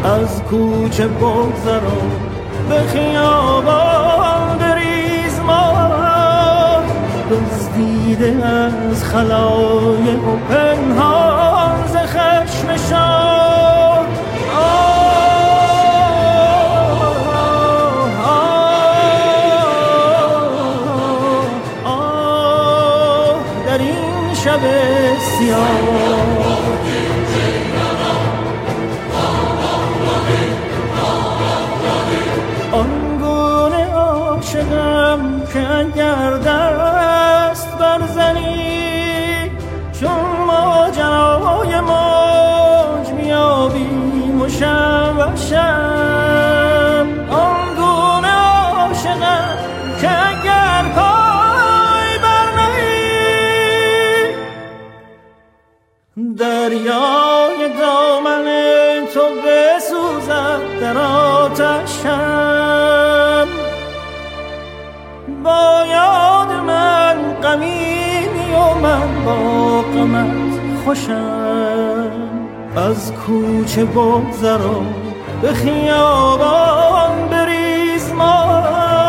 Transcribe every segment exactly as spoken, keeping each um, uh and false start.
از کوچه بگذرا به خیابان بریز ما دزدیده از خلایق و پنهان ز خشم شاه. آه در این شب سیاه آنگونه عاشقم که اگر دست برزنی چون ماجرای موج میابیم و شم و شم. آنگونه عاشقم که اگر پای برنهی دریای دامن تو بسوزد در آتشم. با یاد من غمیمی و من با غمت خوشم. از کوچه بگذرا به خیابان بریز ما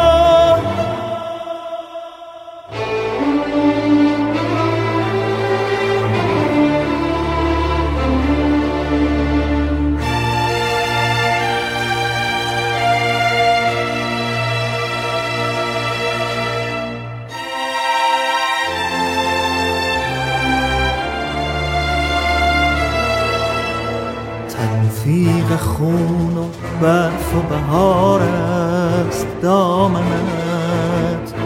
تلفیق خون و برف و بهار است دامنت.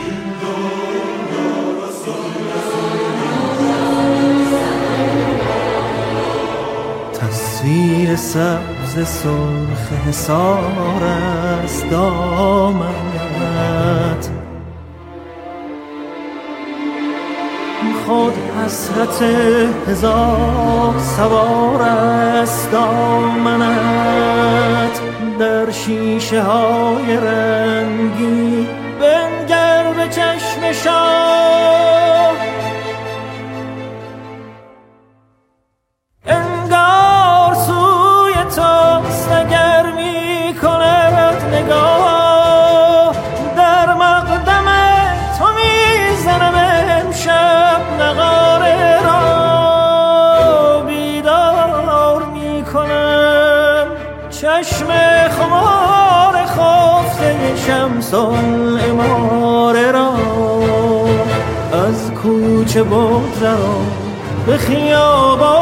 تصویر سبز سرخ حصار است دامنت. خود حسرت هزار سوار است دامنت. در شیشه های رنگی بنگر به چشم شاه. انگار سوی توست اگر می کند نگاه. در مقدم تو می زنم امشب نغاره را بیدار می کنم. چشم خمار خفته شمس العماره را از کوچه بگذرا به خیابان